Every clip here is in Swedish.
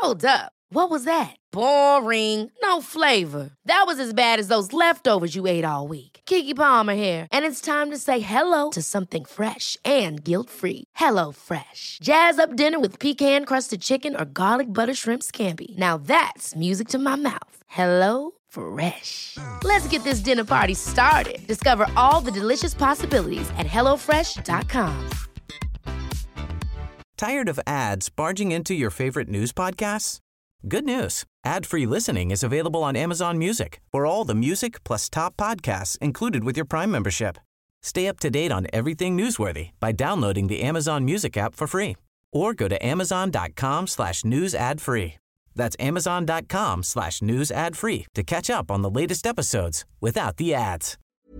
Hold up. What was that? Boring. No flavor. That was as bad as those leftovers you ate all week. Keke Palmer here, and it's time to say hello to something fresh and guilt-free. Hello Fresh. Jazz up dinner with pecan-crusted chicken or garlic butter shrimp scampi. Now that's music to my mouth. Hello Fresh. Let's get this dinner party started. Discover all the delicious possibilities at hellofresh.com. Tired of ads barging into your favorite news podcasts? Good news. Ad-free listening is available on Amazon Music for all the music plus top podcasts included with your Prime membership. Stay up to date on everything newsworthy by downloading the Amazon Music app for free or go to amazon.com/news ad free. That's amazon.com/news ad free to catch up on the latest episodes without the ads.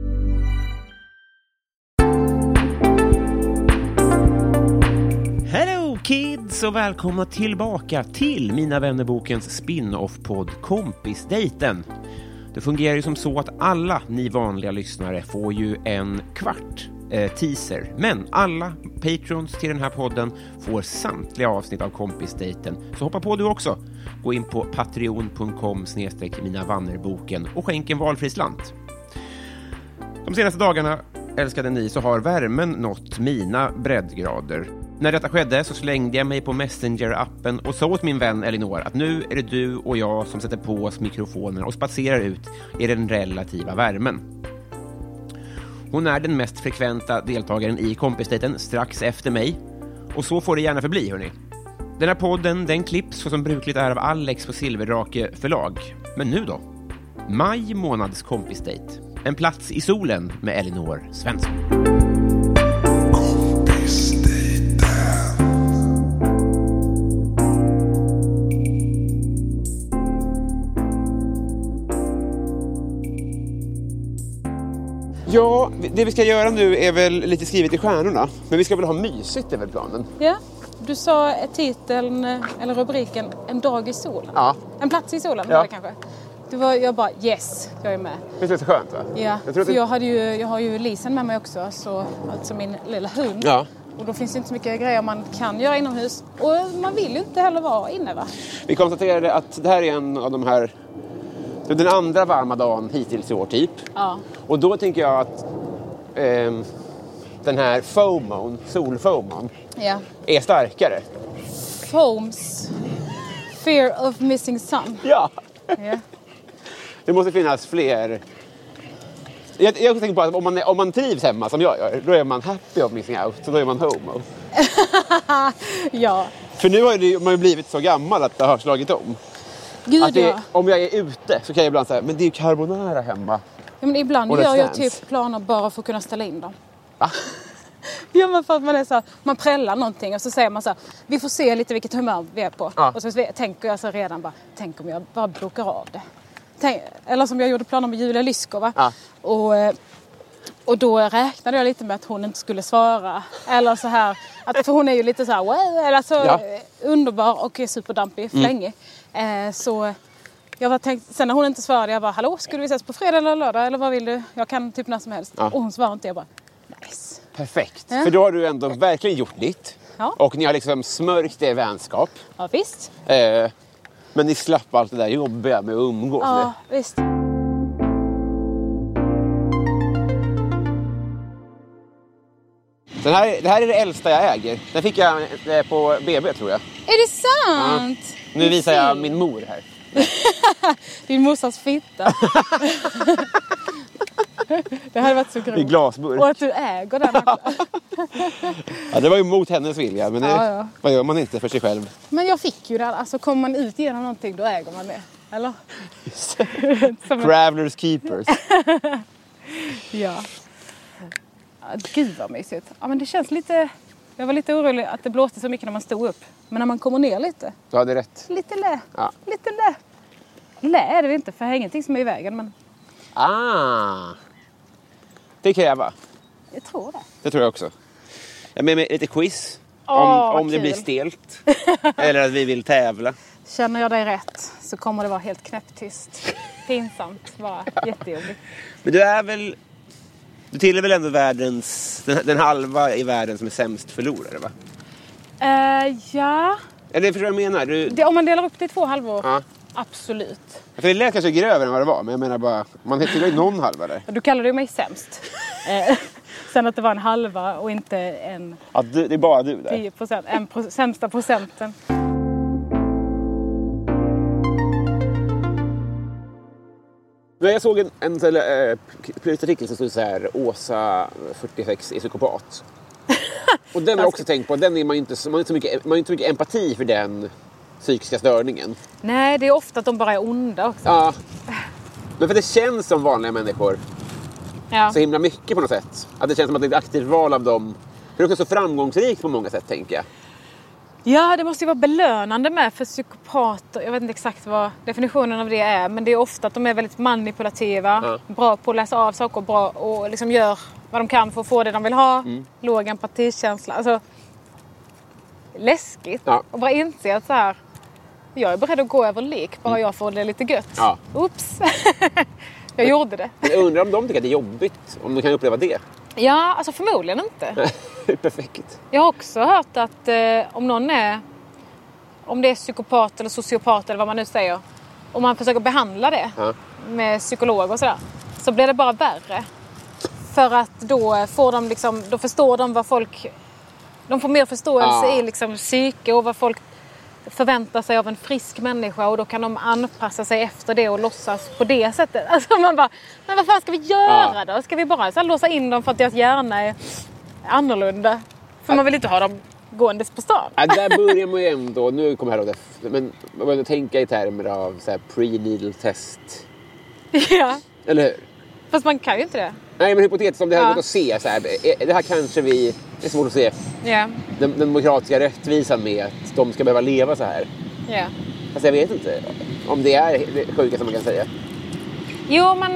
Hello kids och välkomna tillbaka till Mina vännerbokens spin-off-podd Kompisdejten. Det fungerar ju som så att alla ni vanliga lyssnare får ju en kvart teaser. Men alla patrons till den här podden får samtliga avsnitt av Kompisdejten. Så hoppa på du också. Gå in på patreon.com/minavannerboken och skänk en valfri slant. De senaste dagarna, älskade ni, så har värmen nått mina breddgrader. När detta skedde så slängde jag mig på Messenger-appen och sa åt min vän Elinor att nu är det du och jag som sätter på oss mikrofonerna och spatserar ut i den relativa värmen. Hon är den mest frekventa deltagaren i Kompisdejten strax efter mig. Och så får det gärna förbli, hörni. Den här podden, den klipps som brukligt är av Alex på Silverdrake förlag. Men nu då? Maj månads Kompisdejt. En plats i solen med Elinor Svensson. Ja, det vi ska göra nu är väl lite skrivet i stjärnorna. Men vi ska väl ha mysigt, är väl planen? Ja, du sa titeln eller rubriken En dag i solen. Ja. En plats i solen, ja. Var det kanske? Jag bara, yes, jag är med. Det är så skönt, va? Ja, jag har ju Lisen med mig också, så, alltså min lilla hund. Ja. Och då finns det inte så mycket grejer man kan göra inomhus. Och man vill ju inte heller vara inne, va? Vi konstaterade att det här är en av de här... Den andra varma dagen hittills i år, typ. Ja. Och då tänker jag att den här FOMOn, solFOMOn, är starkare. FOMS. Fear of missing sun. Ja. Ja. Det måste finnas fler... Jag tänker på att om man trivs hemma som jag gör, då är man happy of missing out. Så då är man homo. Ja. För nu har man ju blivit så gammal att det har slagit om. Gud, om jag är ute så kan jag ibland säga, men det är ju carbonara hemma. Ja, men ibland gör jag typ planer bara för att kunna ställa in dem. Va? Ja, men för att man är så här, man prällar någonting och så säger man så här, vi får se lite vilket humör vi är på. Ja. Och så tänker jag så redan bara, tänk om jag bara bokar av det. Eller som jag gjorde planer med Julia Lyskova. Ja. Och då räknade jag lite med att hon inte skulle svara. Eller så här, för hon är ju lite så här, wow, eller så underbar och superdampig, flängig. Så jag var tänkt, sen när hon inte svarade, jag bara, hallå, skulle vi ses på fredag eller lördag? Eller vad vill du? Jag kan typ när som helst. Ja. Och hon svarade inte, jag bara, nice. Perfekt, för då har du ändå verkligen gjort ditt. Ja. Och ni har liksom smörkt det i vänskap. Ja, visst. Men ni slapp allt det där jobbiga med att umgås. Ja, visst. Det här är det äldsta jag äger. Den fick jag på BB, tror jag. Är det sant? Ja. Nu visar jag min mor här. Din morsas fitta. Det hade varit så grovt. I glasburk. Och att du äger den också. Ja, det var ju mot hennes vilja. Men vad gör man inte för sig själv? Men jag fick ju det. Alltså kommer man ut genom någonting, då äger man det. Eller? Travelers keepers. Ja. Gud vad mysigt. Ja, men det känns lite... Jag var lite orolig att det blåste så mycket när man stod upp. Men när man kommer ner lite. Du hade rätt. Lite lä. Ja. Lite lä. Lä är det inte, för det är ingenting som är i vägen. Men... Det kan jag va? Jag tror det. Det tror jag också. Jag med lite quiz. Om det blir stelt. Eller att vi vill tävla. Känner jag dig rätt så kommer det vara helt knäpptyst. Pinsamt. Bara jättejobbigt. Men du är väl... Du tillhör väl ändå den halva i världen som är sämst förlorare, va? Ja. Eller förstår du vad jag menar? Om man delar upp det i 2 halvor, Ja. absolut. För det lät kanske grövre än vad det var, men jag menar bara, man heter ju någon halva där. Du kallade ju mig sämst. Sen att det var en halva och inte en... Ja, det är bara du där. 10%, sämsta procenten. Jag såg en artikel som stod så här: Åsa 46 är psykopat. Och den har jag också tänkt på. Den är man inte så mycket empati för den psykiska störningen. Nej, det är ofta att de bara är onda också. Ja. Men för det känns som vanliga människor Ja. så himla mycket på något sätt. Att det känns som att det är ett aktivt val av dem. För det är också så framgångsrikt på många sätt, tänker jag. Ja, det måste ju vara belönande med för psykopater. Jag vet inte exakt vad definitionen av det är. Men det är ofta att de är väldigt manipulativa. Bra på att läsa av saker. Bra och liksom gör vad de kan för att få det de vill ha. Låg empatikänsla. Alltså, läskigt. Ja. Och bara inse att så här, jag är beredd att gå över lik. Bara jag får det lite gött. Ja. Oops. Jag gjorde det. Jag undrar om de tycker att det är jobbigt. Om de kan uppleva det. Ja, alltså förmodligen inte. Perfekt. Jag har också hört att om det är psykopat eller sociopat eller vad man nu säger, om man försöker behandla det med psykolog och sådär, så blir det bara värre. För att då får de liksom, då förstår de vad folk, de får mer förståelse i liksom psyke och vad folk förväntar sig av en frisk människa, och då kan de anpassa sig efter det och låtsas på det sättet. Alltså man bara, men vad fan ska vi göra då? Ska vi bara så här låsa in dem för att deras hjärna är annorlunda? För man vill inte ha dem gåendes på stan. Ja, där börjar man ju ändå, nu kommer jag ihåg det, men man börjar tänka i termer av så här prenatal test. Ja, Eller hur? fast man kan ju inte det. Nej, men hypotetiskt om det här gått att se så här, det här kanske det är svårt att se Ja, den demokratiska rättvisan med att de ska behöva leva så här. ja. Alltså jag vet inte om det är det sjukaste man kan säga. Jo, men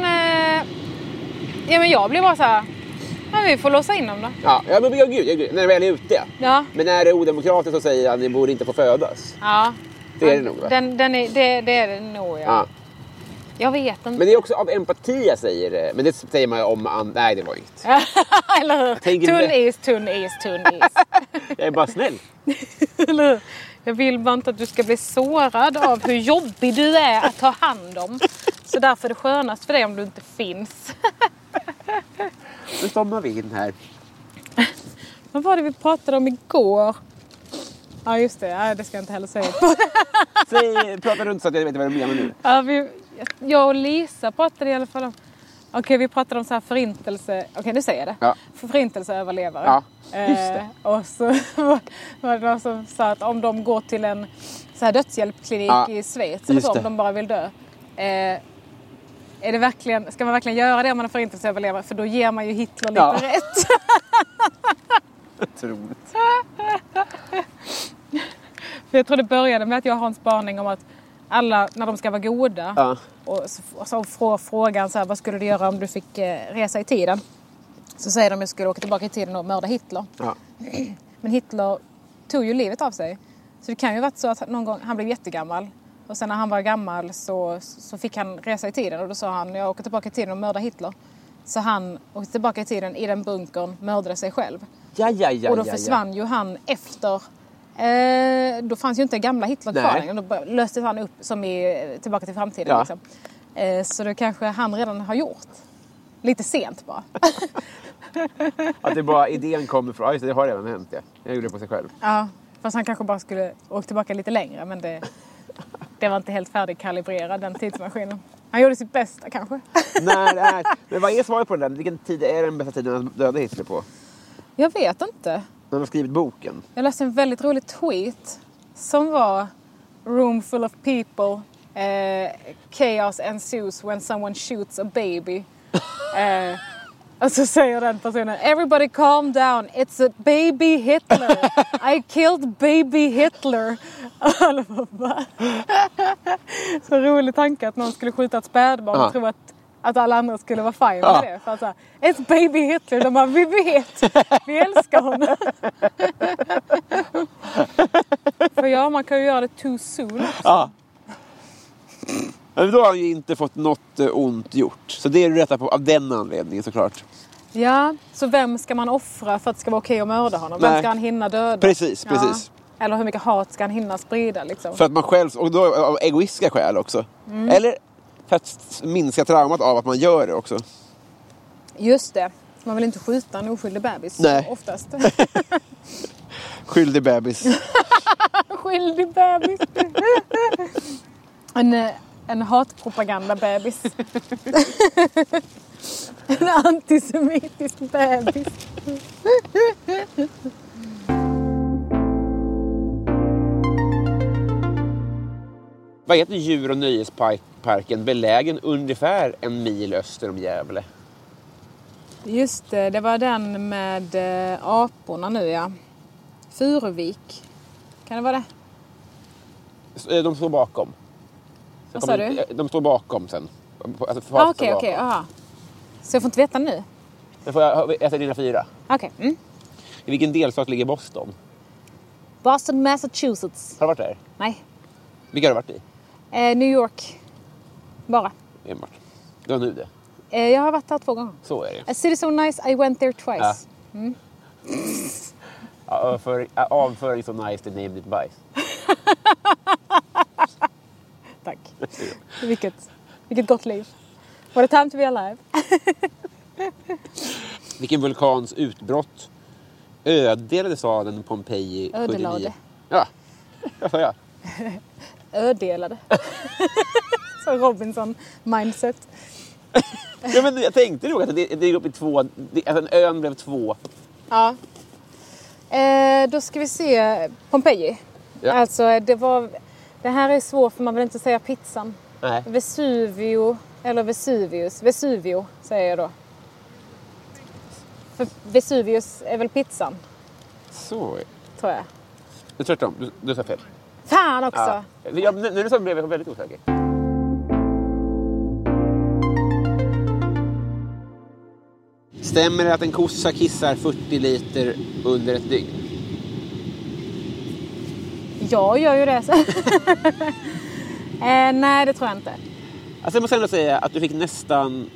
jag blir bara så här, men vi får låsa in dem då. Ja, men gud, när det väl är ute. Ja. Men när det är odemokratiskt att säga att ni borde inte få födas. Ja. Det är det nog, va? Det är det nog, ja. Ja. Jag vet inte. Men det är också av empati jag säger det. Men det säger man om... Nej, det var inget. Eller hur? Tunn is. Jag är bara snäll. Eller hur? Jag vill bara inte att du ska bli sårad av hur jobbig du är att ta hand om. Så därför är det skönast för dig om du inte finns. Nu stommar vi in här. Vad var det vi pratade om igår? Ja, just det. Ja, det ska jag inte heller säga. Prata runt så att jag vet vad du menar nu. Ja, jag och Lisa pratade i alla fall om... Okej, vi pratade om så här förintelse... Okej, nu säger jag det. Ja. Förintelseöverlevare. Ja, just det. Och så var det någon som sa att om de går till en så här dödshjälpklinik i Schweiz eller så, om de bara vill dö. Är det verkligen, ska man verkligen göra det om man är förintelseöverlevare? För då ger man ju Hitler lite rätt. Otroligt. För jag tror det började med att jag har en spaning om att alla, när de ska vara goda, och så får frågan så här, vad skulle du göra om du fick resa i tiden? Så säger de att jag skulle åka tillbaka i tiden och mörda Hitler. Ja. Men Hitler tog ju livet av sig. Så det kan ju varit så att någon gång han blev jättegammal. Och sen när han var gammal så fick han resa i tiden. Och då sa han, jag åker tillbaka i tiden och mördar Hitler. Så han åkte tillbaka i tiden i den bunkern, mördade sig själv. Och då försvann ju han efter... då fanns ju inte gamla Hitler kvar längre. Då löstes han upp som i Tillbaka till framtiden. Ja. Liksom. Så det kanske han redan har gjort. Lite sent bara. Att det bara idén kommer från... Ja, just det har redan hänt. Ja. Jag gjorde det på sig själv. Ja, fast han kanske bara skulle åka tillbaka lite längre. Men det var inte helt färdigkalibrerad, den tidsmaskinen. Han gjorde sitt bästa kanske. Nej. Men vad är svaret på den? Vilken tid är den bästa tiden att döda Hitler på? Jag vet inte. När har skrivit boken? Jag läste en väldigt rolig tweet som var room full of people, chaos ensues when someone shoots a baby. Och så säger den personen, everybody calm down, it's a baby Hitler. I killed baby Hitler. Så rolig tanke att någon skulle skjuta ett spädbarn och tro att alla andra skulle vara fine med det. För att så här, it's baby Hitler. De bara, vi vet. Vi älskar honom. För man kan ju göra det too soon. Ja. Men då har han ju inte fått något ont gjort. Så det är du rätta på av den anledningen såklart. Ja, så vem ska man offra för att det ska vara okej att mörda honom? Vem ska han hinna döda? Precis. Eller hur mycket hat ska han hinna sprida liksom? För att man själv, och då av egoistiska skäl också. Eller för att minska traumat av att man gör det också. Just det. Man vill inte skjuta en oskyldig bebis. Nej. Oftast. Skyldig bebis. Skyldig bebis. En hatpropaganda-bebis. En antisemitisk bebis. Vad heter djur- och nöjesparken belägen ungefär 1 mil öster om Gävle? Just det, det var den med aporna nu, ja. Furuvik. Kan det vara det? De står bakom. Vad sa du? De står bakom sen. Alltså, Okej. Aha. Så jag får inte veta nu? Men får jag äta dina 4? Okej. Mm. I vilken delstat ligger Boston? Boston, Massachusetts. Har du varit där? Nej. Vilka har du varit i? New York. Bara. Enbart. Du har nu det. Jag har varit där 2 gånger. Så är det. A city so nice, I went there twice. Ja. Avföring så nice, det named it bajs. Tack. Vilket gott liv. What a time to be alive. Vilken vulkans utbrott ödelade staden Pompeji 79? Ödelade. Ja, vad sa jag? Ödelade. Så Robinson mindset. Ja, men jag tänkte nog att det gick upp i 2, att en ön blev 2. Ja. Då ska vi se Pompeji. Ja. Alltså det här är svårt för man vill inte säga pizzan. Nej. Vesuvio eller Vesuvius. Vesuvio säger jag då. För Vesuvius är väl pizzan, Så. tror jag. Det är tvärtom, du sa fel. Fan också! Ja, när du sa blev jag väldigt osäker. Stämmer det att en kossa kissar 40 liter under ett dygn? Jag gör ju det. Nej, det tror jag inte. Alltså jag måste ändå säga att du fick nästan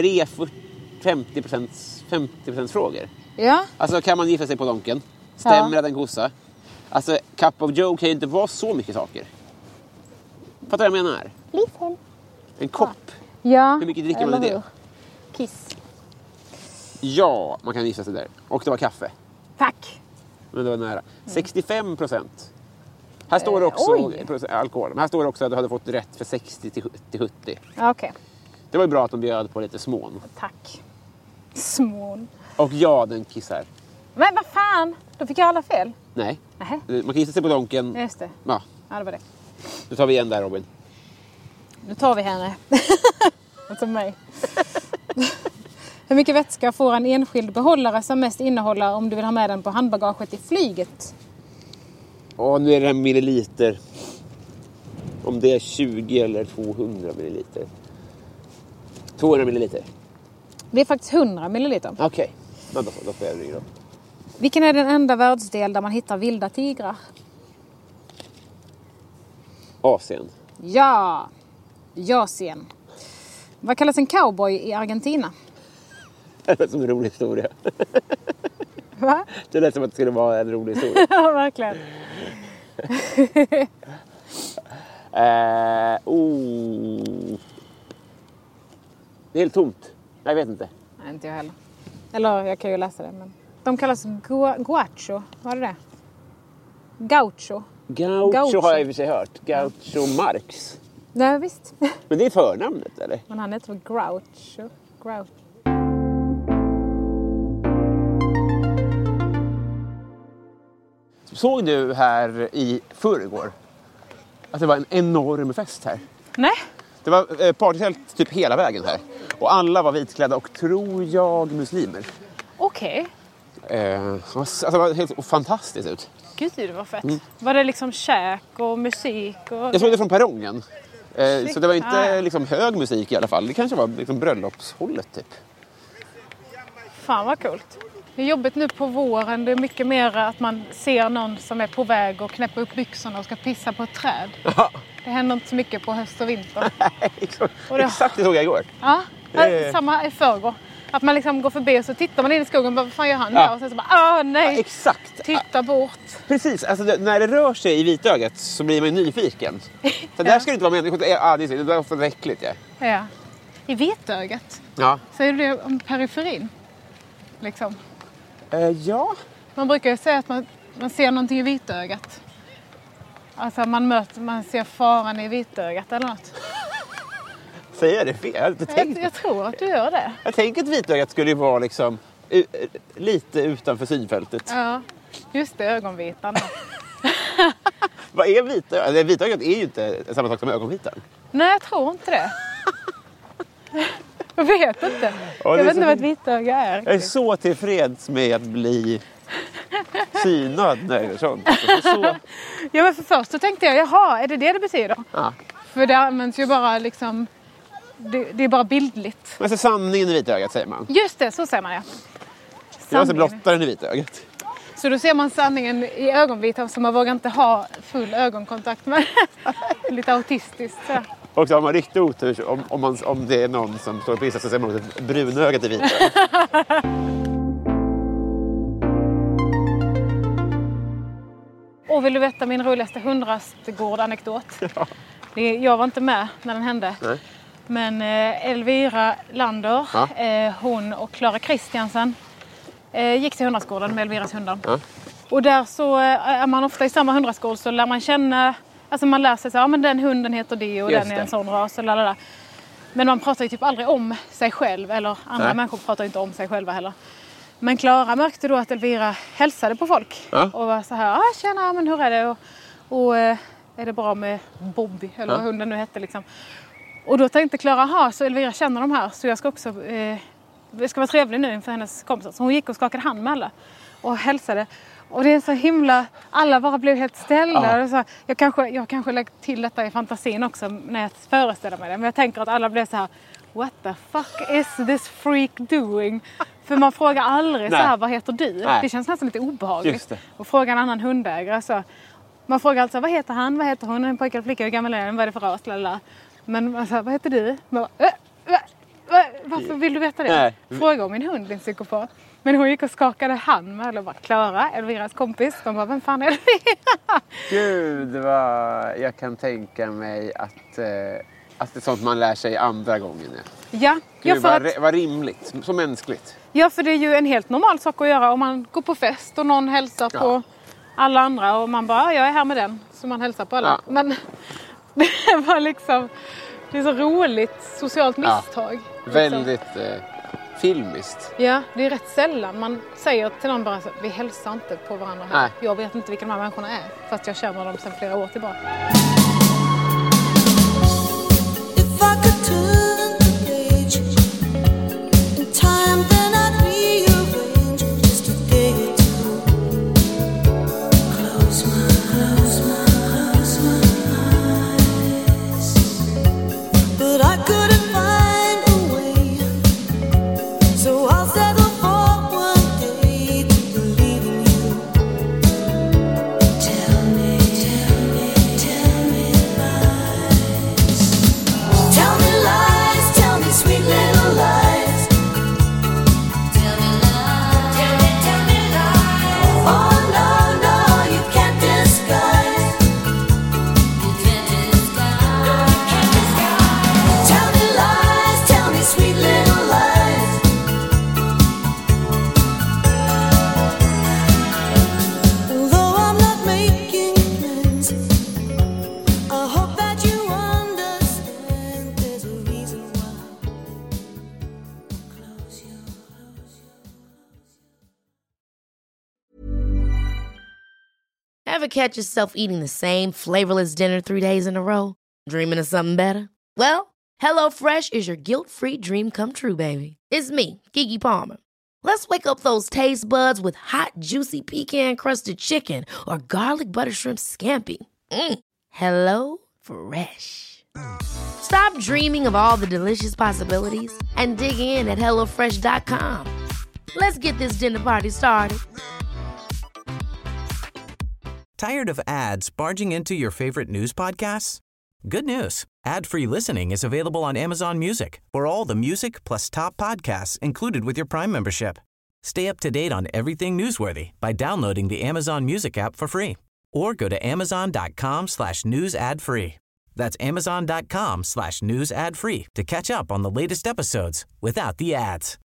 50% frågor. Ja. Alltså kan man gifta sig på donken? Stämmer det att en kossa? Alltså cup of joe kan ju inte vara så mycket saker. Fattar du vad jag menar? Lite. En kopp. Ja. Hur mycket dricker man i det? Kiss. Ja, man kan gissa sig där. Och det var kaffe. Tack. Men det var nära. 65%. Här står det också alkohol. Men här står det också att du hade fått rätt för 60 till 70. Okej. Det var ju bra att de bjöd på lite smån. Tack. Smån. Och ja, den kissar. Men vad fan? Då fick jag alla fel. Nej. Nähä. Man kan gissa sig på donken. Just det. Ja, Ja, det var det. då tar vi igen där, Robin. Nu tar vi henne. Alltså mig. Hur mycket vätska får en enskild behållare som mest innehåller om du vill ha med den på handbagaget i flyget? Nu är det här milliliter. Om det är 20 eller 200 milliliter. 200 milliliter. Det är faktiskt 100 milliliter. Okej. Då får jag ringa. Vilken är den enda världsdel där man hittar vilda tigrar? Asien. Ja! Jasien. Vad kallas en cowboy i Argentina? Det lät som en rolig historia. Va? Det lät som att det skulle vara en rolig historia. Ja, verkligen. Det är helt tomt. Jag vet inte. Nej, inte jag heller. Eller jag kan ju läsa det. Men... De kallas guacho. Var det? Gaucho. Gaucho har jag i och för sig hört. Gaucho Marx. Nej, visst. Men det är förnamnet, eller? Men han heter väl Groucho. Såg du här i förrgår att det var en enorm fest här? Nej. Det var partytält typ hela vägen här. Och alla var vitklädda och tror jag muslimer. Okej. Alltså det var helt fantastiskt ut. Gud, det var fett. Var det liksom käk och musik? Och... Jag såg det från perrongen. Så det var inte Ah. liksom hög musik i alla fall. Det kanske var liksom bröllopshållet typ. Fan vad coolt. Det är jobbigt nu på våren. Det är mycket mer att man ser någon som är på väg och knäpper upp byxorna och ska pissa på ett träd. Ja. Det händer inte så mycket på höst och vinter. Exakt det såg jag igår. Ja, samma i förrgår. Att man liksom går förbi och så tittar man in i skogen och bara, vad fan gör han där? Och sen så bara, nej. Ja, exakt. Titta bort. Precis, alltså när det rör sig i vitögat så blir man nyfiken. Så där ska det inte vara människor. Det är ofta äckligt. Ja. I vitögat? Ja. Säger du det om periferin? Liksom. Ja. Man brukar ju säga att man ser någonting i vitögat. Alltså man ser faran i vitögat eller något. Säger jag det fel? Jag tror att du gör det. Jag tänker att vitögat skulle vara liksom lite utanför synfältet. Ja, just det, ögonvitan. Vad är vitögat? Vitögat är ju inte samma sak som ögonvitan. Nej, jag tror inte det. Jag vet inte. Jag vet inte vad ett vitöga är. Jag är så tillfreds med att bli synad när det är sånt. Ja, men för först så tänkte jag, jaha, är det betyder? Ja. För det används ju bara liksom, det är bara bildligt. Men så sanningen i vitögat säger man. Just det, så säger man ja. Jag är så blottaren i vitögat. Så då ser man sanningen i ögonvitan så man vågar inte ha full ögonkontakt med. Lite autistiskt så. Och så har man riktigt otur om det är någon som står och pissar så ser man ett brunögat i vitögat. Och vill du veta min roligaste hundrastgård-anekdot? Ja. Jag var inte med när den hände. Nej. Men Elvira Lander, hon och Clara Kristiansen gick till hundrastgården med Elviras hundar. Ja. Och där så är man ofta i samma hundrastgård så lär man känna, alltså man lär sig så men den hunden heter det och den är en sån ras och lalala. Men man pratar ju typ aldrig om sig själv eller andra människor pratar inte om sig själva heller. Men Clara märkte då att Elvira hälsade på folk och var så här, tjena, men hur är det? Och är det bra med Bobby eller vad hunden nu hette liksom. Och då tänkte Clara, så Elvira känner de här så jag ska också, det ska vara trevlig nu inför hennes kompisar. Så hon gick och skakade hand med alla och hälsade. Och det är så himla, alla bara blev helt ställda. Och så, jag kanske lägger till detta i fantasin också när jag föreställer mig det. Men jag tänker att alla blev så här, what the fuck is this freak doing? För man frågar aldrig så här, vad heter du? Nej. Det känns nästan lite obehagligt. Och fråga en annan hundägare så. Man frågar alltså, vad heter han? Vad heter hon? En pojke eller flicka? Hur gammal är den? Vad är det för ras? Lala. Men alltså, vad heter du? Man bara, varför vill du veta det? Nej. Fråga om min hund, din psykopat. Men hon gick och skakade hand med och bara, Clara, Elviras kompis. De bara, vem fan är Elvira? Gud, vad jag kan tänka mig att det är sånt man lär sig andra gången. Ja. Gud, vad rimligt. Så mänskligt. Ja, för det är ju en helt normal sak att göra om man går på fest och någon hälsar på alla andra. Och man bara, jag är här med den. Så man hälsar på alla. Ja. Men det var liksom, det är så roligt socialt misstag. Liksom. Väldigt filmiskt. Ja, det är rätt sällan man säger till någon bara så, vi hälsar inte på varandra här. Nej. Jag vet inte vilka de här människorna är. Fast jag känner dem sedan flera år tillbaka. Ever catch yourself eating the same flavorless dinner 3 days in a row? Dreaming of something better? Well, HelloFresh is your guilt-free dream come true, baby. It's me, Keke Palmer. Let's wake up those taste buds with hot, juicy pecan-crusted chicken or garlic butter shrimp scampi. Hello Fresh. Stop dreaming of all the delicious possibilities and dig in at HelloFresh.com. Let's get this dinner party started. Tired of ads barging into your favorite news podcasts? Good news. Ad-free listening is available on Amazon Music for all the music plus top podcasts included with your Prime membership. Stay up to date on everything newsworthy by downloading the Amazon Music app for free or go to amazon.com/news ad free. That's amazon.com/news ad free to catch up on the latest episodes without the ads.